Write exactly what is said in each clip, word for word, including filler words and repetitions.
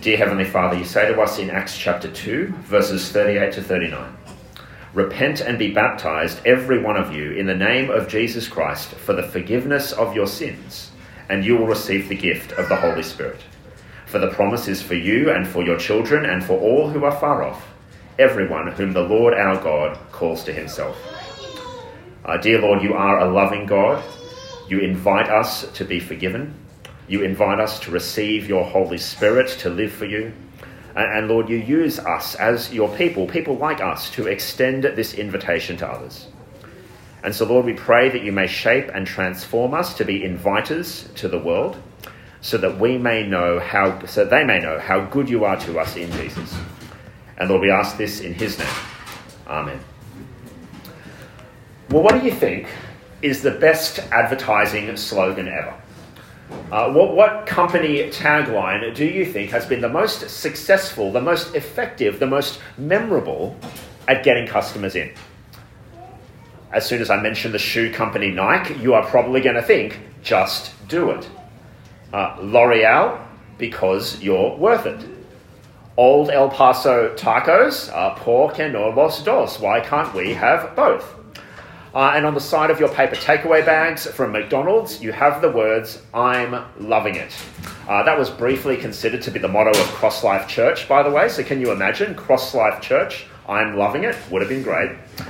Dear Heavenly Father, you say to us in Acts chapter two, verses thirty-eight to thirty-nine, "Repent and be baptized, every one of you, in the name of Jesus Christ, for the forgiveness of your sins, and you will receive the gift of the Holy Spirit. For the promise is for you and for your children and for all who are far off, everyone whom the Lord our God calls to himself." Uh, dear Lord, you are a loving God. You invite us to be forgiven. You invite us to receive your Holy Spirit to live for you. And, and Lord, you use us as your people, people like us, to extend this invitation to others. And so, Lord, we pray that you may shape and transform us to be inviters to the world, so that we may know how, so they may know how good you are to us in Jesus. And Lord, we ask this in his name. Amen. Well, what do you think is the best advertising slogan ever? Uh, what, what company tagline do you think has been the most successful, the most effective, the most memorable at getting customers in? As soon as I mention the shoe company Nike, you are probably going to think, just do it. Uh, L'Oreal, because you're worth it. Old El Paso tacos, uh, ¿por qué no los dos? Why can't we have both? Uh, and on the side of your paper takeaway bags from McDonald's, you have the words, "I'm loving it." Uh, that was briefly considered to be the motto of Cross Life Church, by the way. So can you imagine? Cross Life Church, "I'm loving it." Would have been great.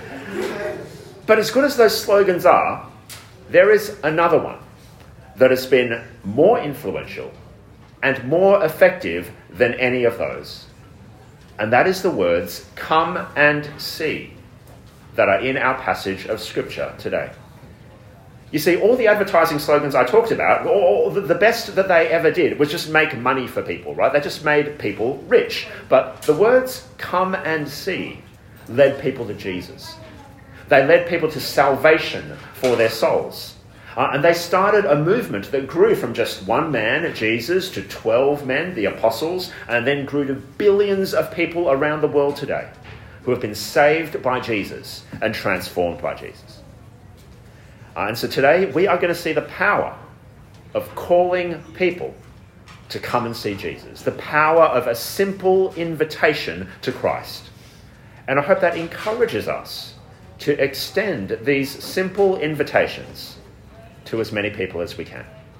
But as good as those slogans are, there is another one that has been more influential and more effective than any of those. And that is the words, "Come and see," that are in our passage of Scripture today. You see, all the advertising slogans I talked about, all the best that they ever did was just make money for people, right? They just made people rich. But the words "come and see" led people to Jesus. They led people to salvation for their souls. Uh, and they started a movement that grew from just one man, Jesus, to twelve men, the apostles, and then grew to billions of people around the world today who have been saved by Jesus and transformed by Jesus. Uh, and so today we are going to see the power of calling people to come and see Jesus, the power of a simple invitation to Christ. And I hope that encourages us to extend these simple invitations to as many people as we can.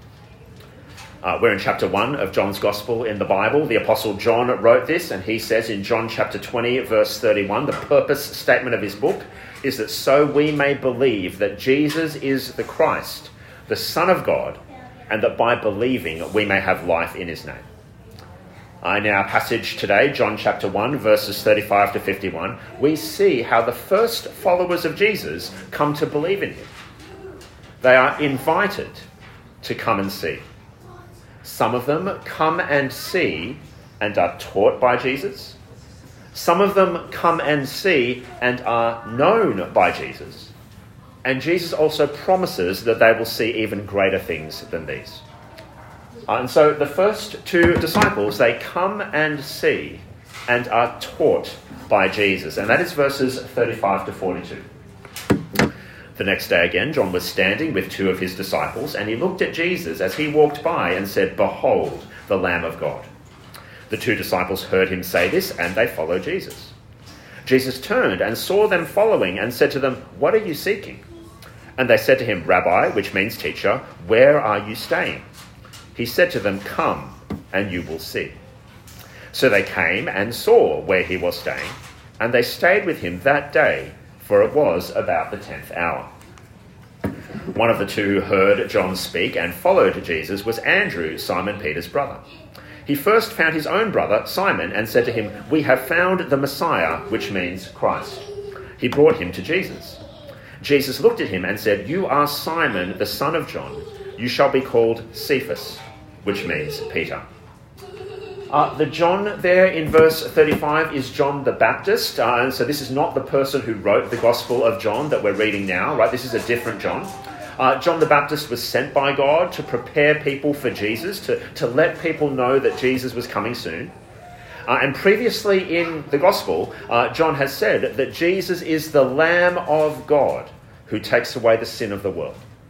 Uh, we're in chapter one of John's Gospel in the Bible. The Apostle John wrote this, and he says in John chapter twenty, verse thirty-one, the purpose statement of his book is that so we may believe that Jesus is the Christ, the Son of God, and that by believing we may have life in his name. Uh, in our passage today, John chapter one, verses thirty-five to fifty-one, we see how the first followers of Jesus come to believe in him. They are invited to come and see. Some of them come and see and are taught by Jesus. Some of them come and see and are known by Jesus. And Jesus also promises that they will see even greater things than these. Uh, and so the first two disciples, they come and see and are taught by Jesus. And that is verses thirty-five to forty-two. The next day again, John was standing with two of his disciples, and he looked at Jesus as he walked by and said, "Behold, the Lamb of God." The two disciples heard him say this, and they followed Jesus. Jesus turned and saw them following and said to them, "What are you seeking?" And they said to him, "Rabbi," which means teacher, "where are you staying?" He said to them, "Come, and you will see." So they came and saw where he was staying, and they stayed with him that day, for it was about the tenth hour. One of the two who heard John speak and followed Jesus was Andrew, Simon Peter's brother. He first found his own brother, Simon, and said to him, "We have found the Messiah," which means Christ. He brought him to Jesus. Jesus looked at him and said, "You are Simon, the son of John. You shall be called Cephas," which means Peter. Uh, the John there in verse thirty-five is John the Baptist. Uh, and so this is not the person who wrote the Gospel of John that we're reading now, right? This is a different John. Uh, John the Baptist was sent by God to prepare people for Jesus, to, to let people know that Jesus was coming soon. Uh, and previously in the Gospel, uh, John has said that Jesus is the Lamb of God who takes away the sin of the world.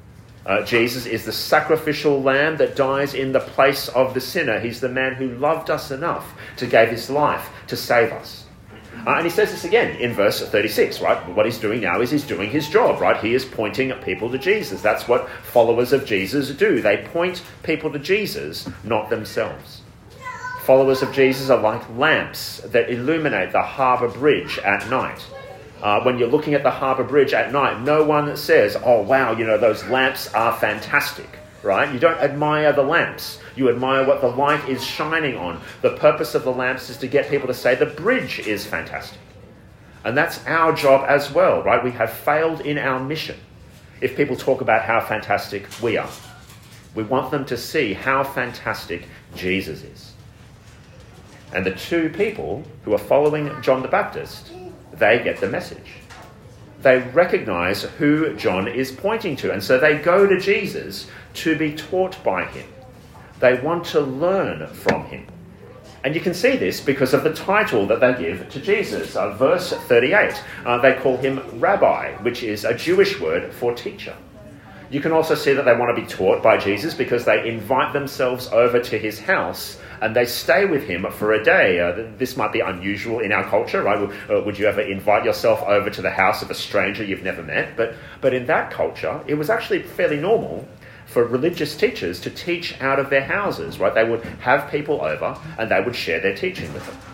Uh, Jesus is the sacrificial lamb that dies in the place of the sinner. He's the man who loved us enough to give his life to save us. Uh, and he says this again in verse thirty-six, right? What he's doing now is he's doing his job, right? He is pointing people to Jesus. That's what followers of Jesus do. They point people to Jesus, not themselves. Followers of Jesus are like lamps that illuminate the harbour bridge at night. Uh, when you're looking at the harbour bridge at night, no one says, oh, wow, you know, those lamps are fantastic, right? You don't admire the lamps. You admire what the light is shining on. The purpose of the lamps is to get people to say the bridge is fantastic. And that's our job as well, right? We have failed in our mission if people talk about how fantastic we are. We want them to see how fantastic Jesus is. And the two people who are following John the Baptist, they get the message. They recognise who John is pointing to, and so they go to Jesus to be taught by him. They want to learn from him. And you can see this because of the title that they give to Jesus. Uh, verse thirty-eight, uh, they call him Rabbi, which is a Jewish word for teacher. You can also see that they want to be taught by Jesus because they invite themselves over to his house and they stay with him for a day. Uh, this might be unusual in our culture, right? Would, uh, would you ever invite yourself over to the house of a stranger you've never met? But, but in that culture, it was actually fairly normal for religious teachers to teach out of their houses, right? They would have people over and they would share their teaching with them.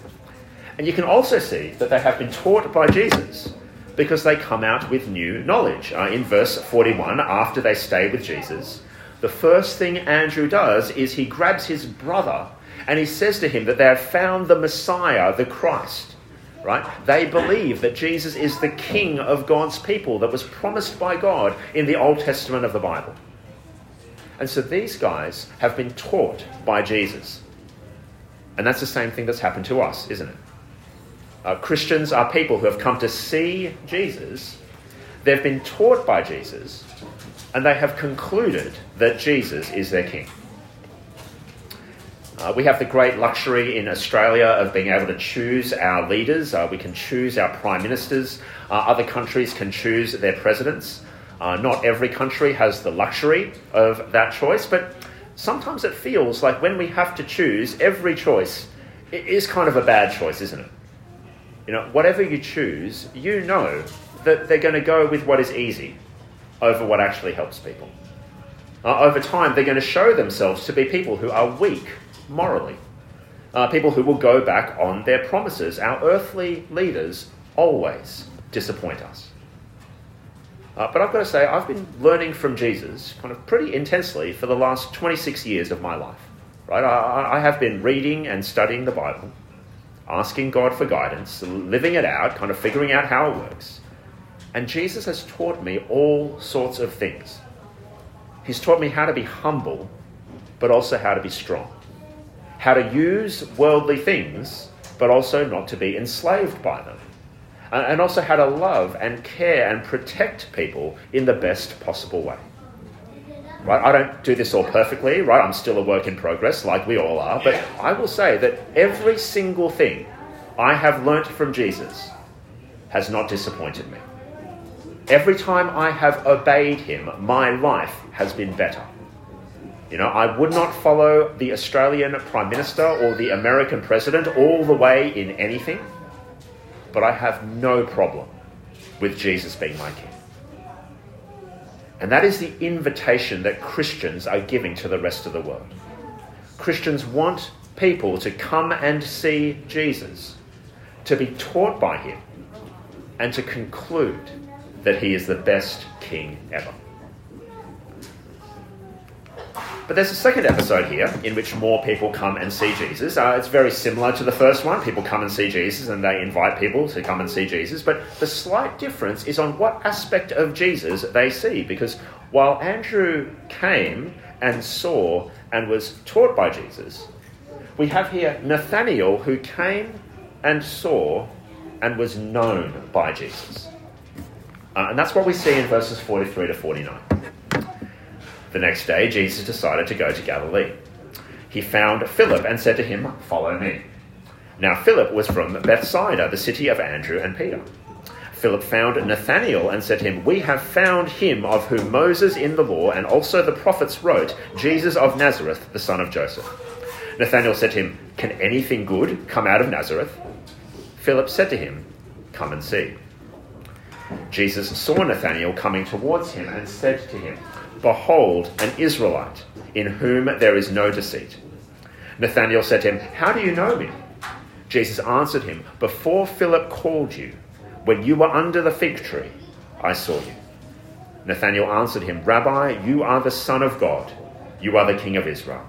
And you can also see that they have been taught by Jesus because they come out with new knowledge. Uh, in verse forty-one, after they stay with Jesus, the first thing Andrew does is he grabs his brother and he says to him that they have found the Messiah, the Christ, right? They believe that Jesus is the King of God's people that was promised by God in the Old Testament of the Bible. And so these guys have been taught by Jesus. And that's the same thing that's happened to us, isn't it? Uh, Christians are people who have come to see Jesus. They've been taught by Jesus. And they have concluded that Jesus is their king. Uh, we have the great luxury in Australia of being able to choose our leaders. Uh, we can choose our prime ministers. Uh, other countries can choose their presidents. Uh, not every country has the luxury of that choice, but sometimes it feels like when we have to choose, every choice is kind of a bad choice, isn't it? You know, whatever you choose, you know that they're going to go with what is easy over what actually helps people. Uh, over time, they're going to show themselves to be people who are weak morally, uh, people who will go back on their promises. Our earthly leaders always disappoint us. Uh, but I've got to say, I've been learning from Jesus kind of pretty intensely for the last twenty-six years of my life. Right? I, I have been reading and studying the Bible, asking God for guidance, living it out, kind of figuring out how it works. And Jesus has taught me all sorts of things. He's taught me how to be humble, but also how to be strong. How to use worldly things, but also not to be enslaved by them. And also how to love and care and protect people in the best possible way. Right? I don't do this all perfectly, right? I'm still a work in progress, like we all are. But I will say that every single thing I have learnt from Jesus has not disappointed me. Every time I have obeyed him, my life has been better. You know, I would not follow the Australian Prime Minister or the American President all the way in anything, but I have no problem with Jesus being my king. And that is the invitation that Christians are giving to the rest of the world. Christians want people to come and see Jesus, to be taught by him, and to conclude that he is the best king ever. But there's a second episode here in which more people come and see Jesus. Uh, it's very similar to the first one. People come and see Jesus and they invite people to come and see Jesus. But the slight difference is on what aspect of Jesus they see. Because while Andrew came and saw and was taught by Jesus, we have here Nathanael who came and saw and was known by Jesus. Uh, and that's what we see in verses forty-three to forty-nine. The next day, Jesus decided to go to Galilee. He found Philip and said to him, "Follow me." Now Philip was from Bethsaida, the city of Andrew and Peter. Philip found Nathanael and said to him, "We have found him of whom Moses in the law and also the prophets wrote, Jesus of Nazareth, the son of Joseph." Nathanael said to him, "Can anything good come out of Nazareth?" Philip said to him, "Come and see." Jesus saw Nathanael coming towards him and said to him, "Behold, an Israelite, in whom there is no deceit." Nathanael said to him, "How do you know me?" Jesus answered him, "Before Philip called you, when you were under the fig tree, I saw you." Nathanael answered him, "Rabbi, you are the Son of God. You are the King of Israel."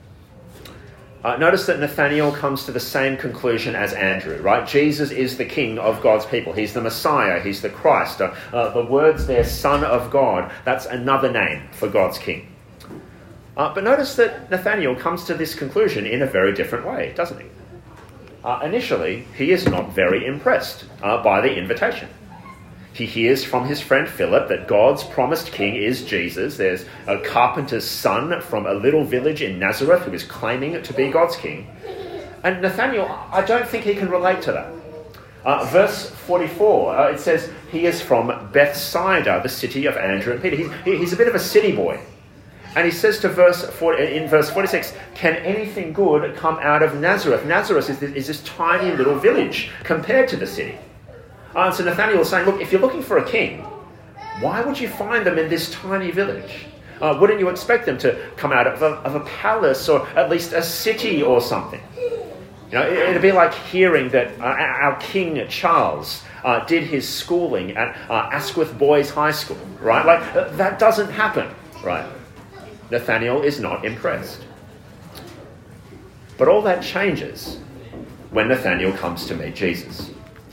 Uh, notice that Nathanael comes to the same conclusion as Andrew, right? Jesus is the King of God's people. He's the Messiah. He's the Christ. Uh, uh, the words there, Son of God, that's another name for God's King. Uh, but notice that Nathanael comes to this conclusion in a very different way, doesn't he? Uh, initially, he is not very impressed uh, by the invitation. He hears from his friend Philip that God's promised king is Jesus. There's a carpenter's son from a little village in Nazareth who is claiming to be God's king. And Nathanael, I don't think he can relate to that. Uh, verse forty-four, uh, it says he is from Bethsaida, the city of Andrew and Peter. He, he's a bit of a city boy. And he says to verse forty, in verse forty-six, "Can anything good come out of Nazareth?" Nazareth is this, is this tiny little village compared to the city. Uh, and so Nathanael is saying, look, if you're looking for a king, why would you find them in this tiny village? Uh, wouldn't you expect them to come out of a, of a palace or at least a city or something? You know, it, it'd be like hearing that uh, our King Charles uh, did his schooling at uh, Asquith Boys High School, right? Like, uh, that doesn't happen, right? Nathanael is not impressed. But all that changes when Nathanael comes to meet Jesus.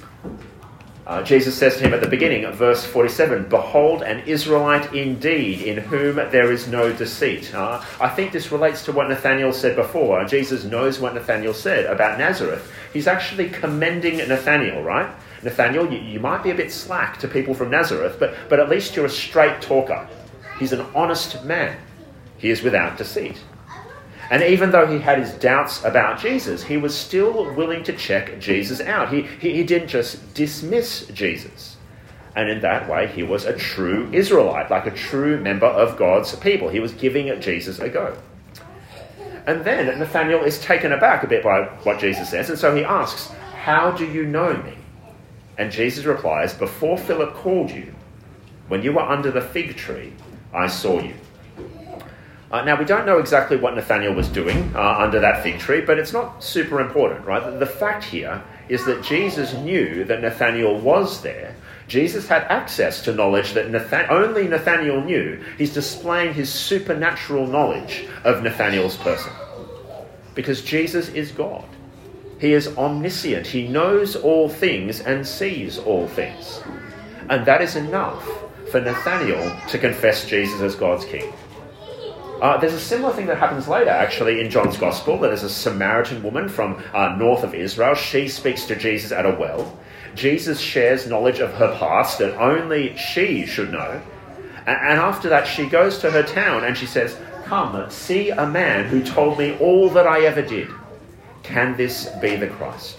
Uh, Jesus says to him at the beginning of verse forty-seven, "Behold, an Israelite indeed, in whom there is no deceit." Uh, I think this relates to what Nathanael said before. Jesus knows what Nathanael said about Nazareth. He's actually commending Nathanael, right? Nathanael, you, you might be a bit slack to people from Nazareth, but, but at least you're a straight talker. He's an honest man. He is without deceit. And even though he had his doubts about Jesus, he was still willing to check Jesus out. He, he, he didn't just dismiss Jesus. And in that way, he was a true Israelite, like a true member of God's people. He was giving Jesus a go. And then Nathanael is taken aback a bit by what Jesus says, and so he asks, "How do you know me?" And Jesus replies, "Before Philip called you, when you were under the fig tree, I saw you." Uh, now, we don't know exactly what Nathanael was doing uh, under that fig tree, but it's not super important, right? The, the fact here is that Jesus knew that Nathanael was there. Jesus had access to knowledge that Nathan- only Nathanael knew. He's displaying his supernatural knowledge of Nathanael's person. Because Jesus is God. He is omniscient. He knows all things and sees all things. And that is enough for Nathanael to confess Jesus as God's king. Uh, there's a similar thing that happens later, actually, in John's Gospel. There's a Samaritan woman from uh, north of Israel. She speaks to Jesus at a well. Jesus shares knowledge of her past that only she should know. And, and after that, she goes to her town and she says, "Come, see a man who told me all that I ever did. Can this be the Christ?"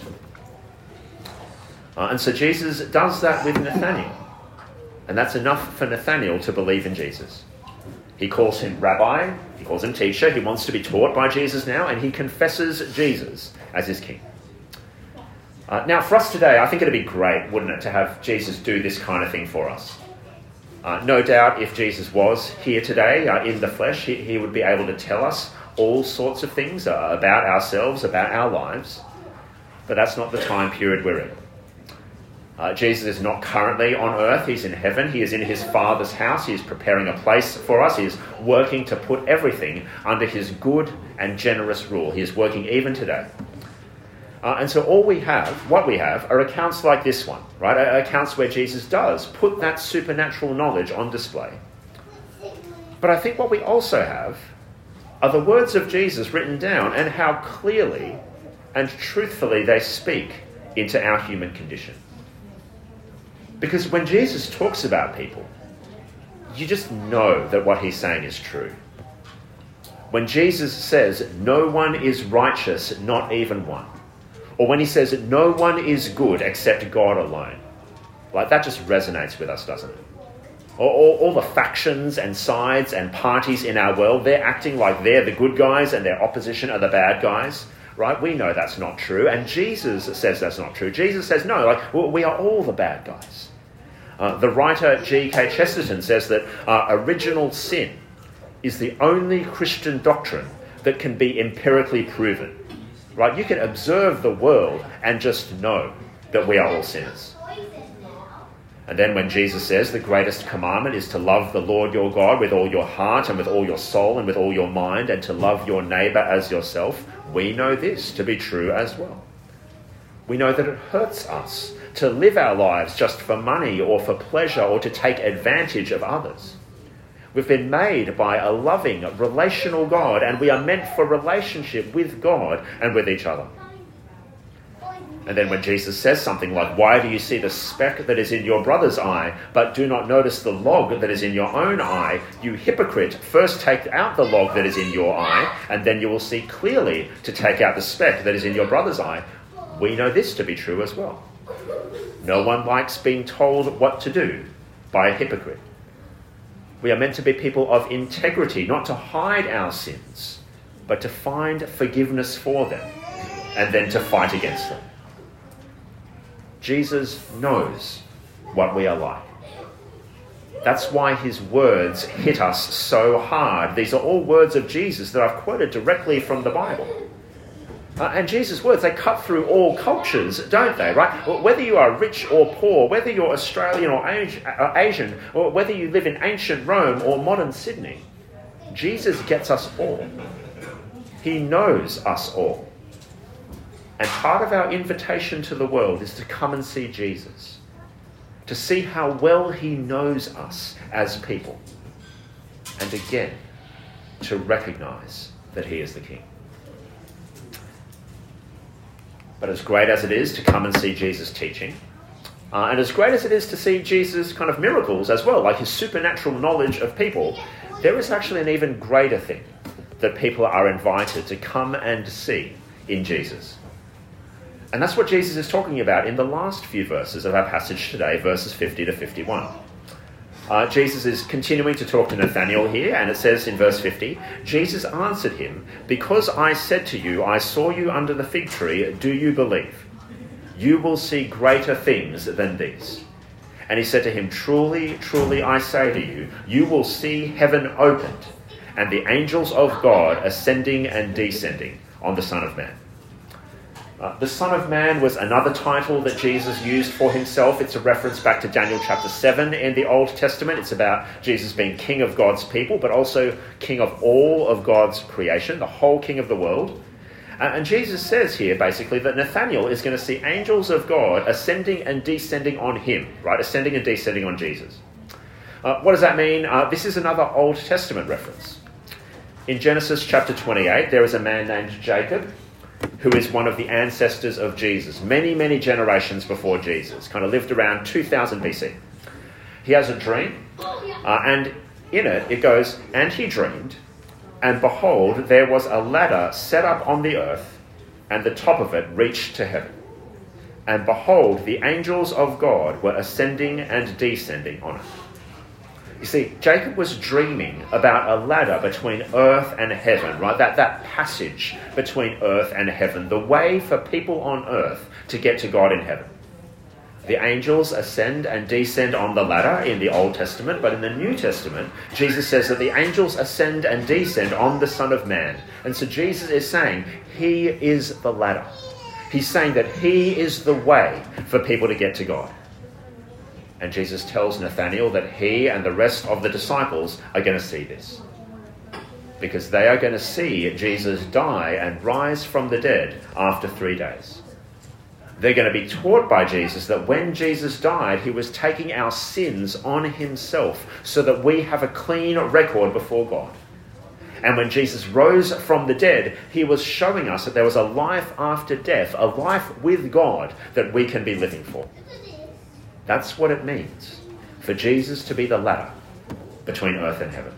Uh, and so Jesus does that with Nathanael. And that's enough for Nathanael to believe in Jesus. He calls him rabbi, he calls him teacher, he wants to be taught by Jesus now, and he confesses Jesus as his king. Uh, now, for us today, I think it'd be great, wouldn't it, to have Jesus do this kind of thing for us. Uh, no doubt if Jesus was here today uh, in the flesh, he, he would be able to tell us all sorts of things uh, about ourselves, about our lives. But that's not the time period we're in. Uh, Jesus is not currently on earth. He's in heaven. He is in his Father's house. He is preparing a place for us. He is working to put everything under his good and generous rule. He is working even today. Uh, and so all we have, what we have, are accounts like this one, right? Accounts where Jesus does put that supernatural knowledge on display. But I think what we also have are the words of Jesus written down and how clearly and truthfully they speak into our human condition. Because when Jesus talks about people, you just know that what he's saying is true. When Jesus says, "No one is righteous, not even one," or when he says, "No one is good except God alone," Like, that just resonates with us, doesn't it? All, all, all the factions and sides and parties in our world, they're acting like they're the good guys and their opposition are the bad guys, right? We know that's not true, and Jesus says that's not true. Jesus says, no, like, well, we are all the bad guys. Uh, the writer G K Chesterton says that uh, original sin is the only Christian doctrine that can be empirically proven, right? You can observe the world and just know that we are all sinners. And then when Jesus says the greatest commandment is to love the Lord your God with all your heart and with all your soul and with all your mind, and to love your neighbour as yourself, we know this to be true as well. We know that it hurts us to live our lives just for money or for pleasure or to take advantage of others. We've been made by a loving, relational God, and we are meant for relationship with God and with each other. And then when Jesus says something like, why do you see the speck that is in your brother's eye, but do not notice the log that is in your own eye? You hypocrite, first take out the log that is in your eye, and then you will see clearly to take out the speck that is in your brother's eye. We know this to be true as well. No one likes being told what to do by a hypocrite. We are meant to be people of integrity, not to hide our sins, but to find forgiveness for them, and then to fight against them. Jesus knows what we are like. That's why his words hit us so hard. These are all words of Jesus that I've quoted directly from the Bible. Uh, and Jesus' words, they cut through all cultures, don't they, right? Whether you are rich or poor, whether you're Australian or Asian, or whether you live in ancient Rome or modern Sydney, Jesus gets us all. He knows us all. And part of our invitation to the world is to come and see Jesus, to see how well he knows us as people, and again, to recognise that he is the King. But as great as it is to come and see Jesus teaching, uh, and as great as it is to see Jesus' kind of miracles as well, like his supernatural knowledge of people, there is actually an even greater thing that people are invited to come and see in Jesus. And that's what Jesus is talking about in the last few verses of our passage today, verses fifty to fifty-one. Uh, Jesus is continuing to talk to Nathanael here, and it says in verse fifty, Jesus answered him, because I said to you, I saw you under the fig tree, do you believe? You will see greater things than these. And he said to him, truly, truly, I say to you, you will see heaven opened, and the angels of God ascending and descending on the Son of Man. Uh, the Son of Man was another title that Jesus used for himself. It's a reference back to Daniel chapter seven in the Old Testament. It's about Jesus being King of God's people, but also King of all of God's creation, the whole King of the world. Uh, and Jesus says here, basically, that Nathanael is going to see angels of God ascending and descending on him, right? Ascending and descending on Jesus. Uh, what does that mean? Uh, this is another Old Testament reference. In Genesis chapter twenty-eight, there is a man named Jacob, who is one of the ancestors of Jesus, many, many generations before Jesus, kind of lived around two thousand B C. He has a dream, uh, and in it, it goes, and he dreamed, and behold, there was a ladder set up on the earth, and the top of it reached to heaven. And behold, the angels of God were ascending and descending on it. You see, Jacob was dreaming about a ladder between earth and heaven, right? That, that passage between earth and heaven, the way for people on earth to get to God in heaven. The angels ascend and descend on the ladder in the Old Testament, but in the New Testament, Jesus says that the angels ascend and descend on the Son of Man. And so Jesus is saying he is the ladder. He's saying that he is the way for people to get to God. And Jesus tells Nathanael that he and the rest of the disciples are going to see this, because they are going to see Jesus die and rise from the dead after three days. They're going to be taught by Jesus that when Jesus died, he was taking our sins on himself so that we have a clean record before God. And when Jesus rose from the dead, he was showing us that there was a life after death, a life with God that we can be living for. That's what it means for Jesus to be the ladder between earth and heaven.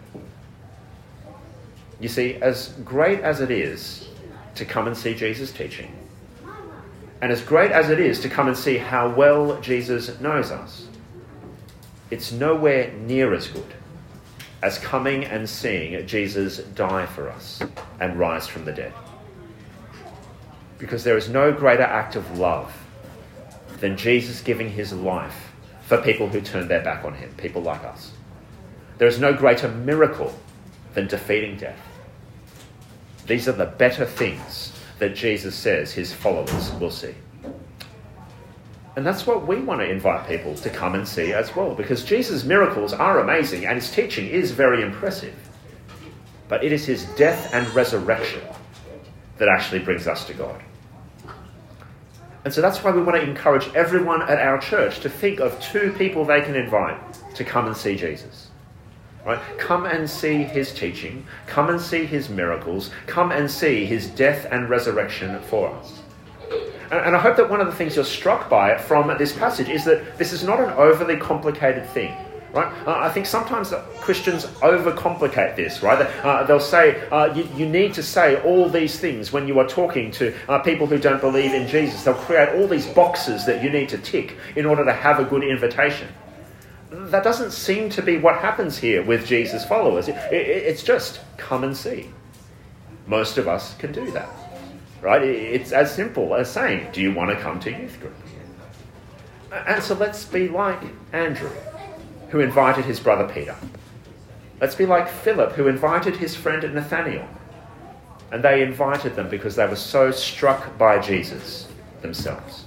You see, as great as it is to come and see Jesus teaching, And as great as it is to come and see how well Jesus knows us, it's nowhere near as good as coming and seeing Jesus die for us and rise from the dead. Because there is no greater act of love than Jesus giving his life for people who turned their back on him, people like us. There is no greater miracle than defeating death. These are the better things that Jesus says his followers will see. And that's what we want to invite people to come and see as well, because Jesus' miracles are amazing and his teaching is very impressive. But it is his death and resurrection that actually brings us to God. And so that's why we want to encourage everyone at our church to think of two people they can invite to come and see Jesus. Right? Come and see his teaching, come and see his miracles, come and see his death and resurrection for us. And, and I hope that one of the things you're struck by from this passage is that this is not an overly complicated thing. Right? Uh, I think sometimes Christians overcomplicate this, right? Uh, they'll say, uh, you, you need to say all these things when you are talking to uh, people who don't believe in Jesus. They'll create all these boxes that you need to tick in order to have a good invitation. That doesn't seem to be what happens here with Jesus' followers. It, it, it's just come and see. Most of us can do that, right? It, it's as simple as saying, do you want to come to youth group? And so let's be like Andrew, who invited his brother Peter. Let's be like Philip, who invited his friend Nathaniel. And they invited them because they were so struck by Jesus themselves.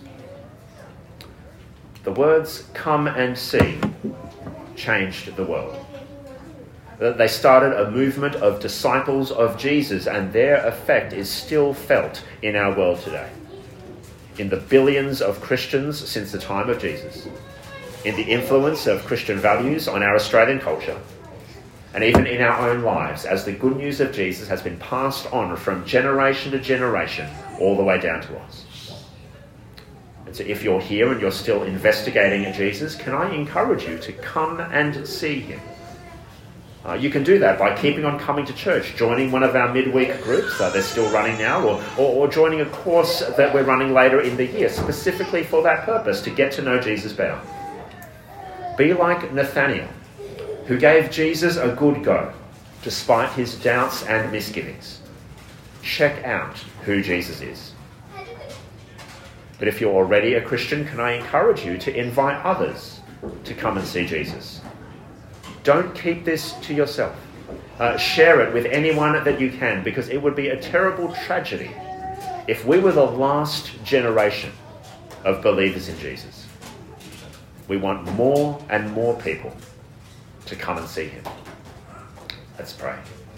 The words "come and see" changed the world. They started a movement of disciples of Jesus, and their effect is still felt in our world today. In the billions of Christians since the time of Jesus, in the influence of Christian values on our Australian culture, and even in our own lives, as the good news of Jesus has been passed on from generation to generation all the way down to us. And so if you're here and you're still investigating Jesus, can I encourage you to come and see him? Uh, you can do that by keeping on coming to church, joining one of our midweek groups, uh, they're still running now, or, or, or joining a course that we're running later in the year, specifically for that purpose, to get to know Jesus better. Be like Nathaniel, who gave Jesus a good go, despite his doubts and misgivings. Check out who Jesus is. But if you're already a Christian, can I encourage you to invite others to come and see Jesus? Don't keep this to yourself. Uh, share it with anyone that you can, because it would be a terrible tragedy if we were the last generation of believers in Jesus. We want more and more people to come and see him. Let's pray.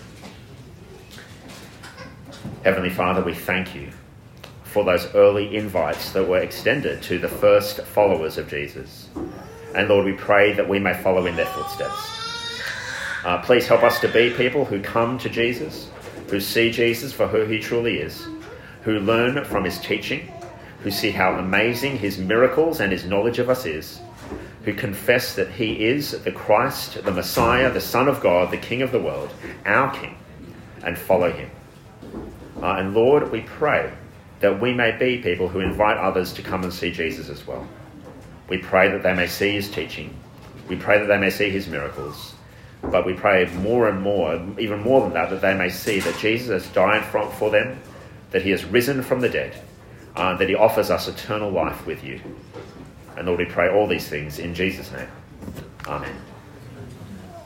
Heavenly Father, we thank you for those early invites that were extended to the first followers of Jesus. And Lord, we pray that we may follow in their footsteps. Uh, please help us to be people who come to Jesus, who see Jesus for who he truly is, who learn from his teaching, who see how amazing his miracles and his knowledge of us is, who confess that he is the Christ, the Messiah, the Son of God, the King of the world, our King, and follow him. Uh, and Lord, we pray that we may be people who invite others to come and see Jesus as well. We pray that they may see his teaching. We pray that they may see his miracles. But we pray more and more, even more than that, that they may see that Jesus has died for, for them, that he has risen from the dead, uh, that he offers us eternal life with you. And Lord, we pray all these things in Jesus' name. Amen.